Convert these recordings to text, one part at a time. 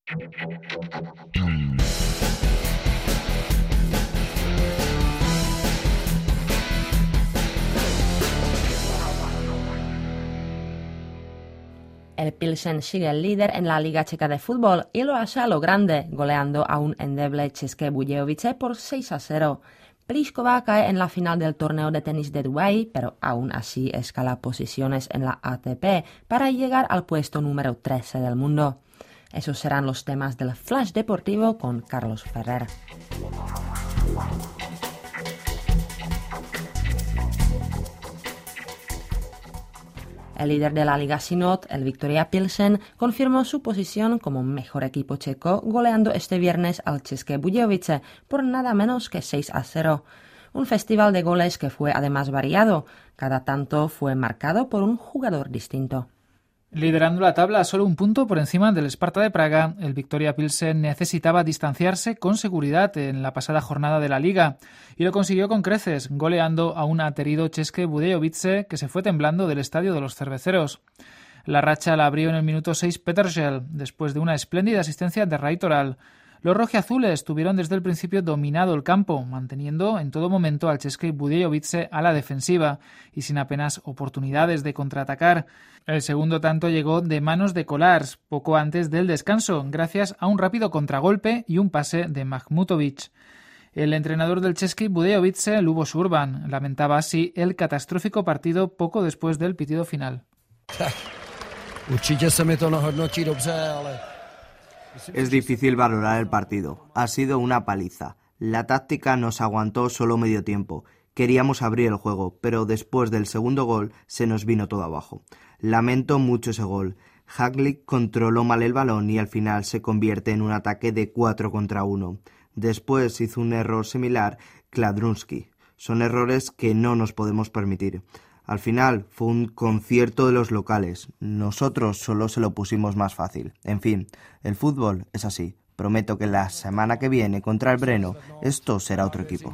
El Pilsen sigue el líder en la Liga Checa de Fútbol y lo hace a lo grande, goleando a un endeble České Budějovice por 6-0. Pliskova cae en la final del torneo de tenis de Dubái, pero aún así escala posiciones en la ATP para llegar al puesto número 13 del mundo. Esos serán los temas del Flash Deportivo con Carlos Ferrer. El líder de la Liga Synod, el Viktoria Pilsen, confirmó su posición como mejor equipo checo, goleando este viernes al České Budějovice por nada menos que 6-0. Un festival de goles que fue además variado. Cada tanto fue marcado por un jugador distinto. Liderando la tabla a solo un punto por encima del Sparta de Praga, el Viktoria Pilsen necesitaba distanciarse con seguridad en la pasada jornada de la Liga y lo consiguió con creces, goleando a un aterido České Budějovice que se fue temblando del estadio de los cerveceros. La racha la abrió en el minuto 6 Petržel, después de una espléndida asistencia de Rajtoral. Los rojiazules tuvieron desde el principio dominado el campo, manteniendo en todo momento al České Budějovice a la defensiva y sin apenas oportunidades de contraatacar. El segundo tanto llegó de manos de Kolars, poco antes del descanso, gracias a un rápido contragolpe y un pase de Mahmutovic. El entrenador del Český Budějovice, Lubos Urban, lamentaba así el catastrófico partido poco después del pitido final. Es difícil valorar el partido. Ha sido una paliza. La táctica nos aguantó solo medio tiempo. Queríamos abrir el juego, pero después del segundo gol se nos vino todo abajo. Lamento mucho ese gol. Haglic controló mal el balón y al final se convierte en un ataque de 4 contra 1. Después hizo un error similar Kladrunsky. Son errores que no nos podemos permitir. Al final fue un concierto de los locales. Nosotros solo se lo pusimos más fácil. En fin, el fútbol es así. Prometo que la semana que viene contra el Brno esto será otro equipo.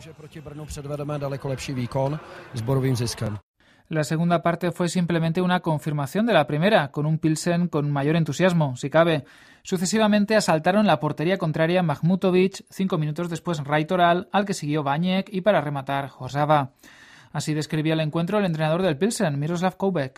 La segunda parte fue simplemente una confirmación de la primera, con un Pilsen con mayor entusiasmo, si cabe. Sucesivamente asaltaron la portería contraria Mahmutovic, 5 minutos después Rajtoral, al que siguió Vaněk y para rematar Hořava. Así describía el encuentro el entrenador del Pilsen, Miroslav Koubek.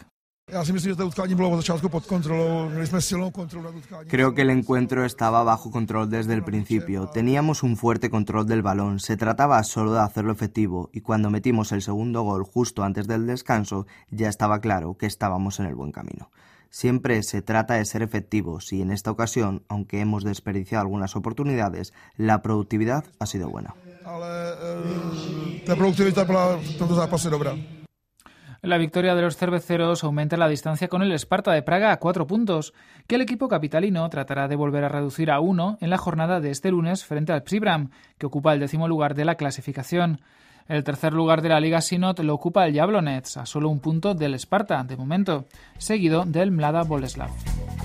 Creo que el encuentro estaba bajo control desde el principio. Teníamos un fuerte control del balón. Se trataba solo de hacerlo efectivo y cuando metimos el segundo gol justo antes del descanso ya estaba claro que estábamos en el buen camino. Siempre se trata de ser efectivos y en esta ocasión, aunque hemos desperdiciado algunas oportunidades, la productividad ha sido buena. La victoria de los cerveceros aumenta la distancia con el Sparta de Praga a 4 puntos, que el equipo capitalino tratará de volver a reducir a 1 en la jornada de este lunes frente al Příbram, que ocupa el 10º lugar de la clasificación. El tercer lugar de la Liga Synod lo ocupa el Jablonec, a solo un punto del Sparta, de momento, seguido del Mlada Boleslav.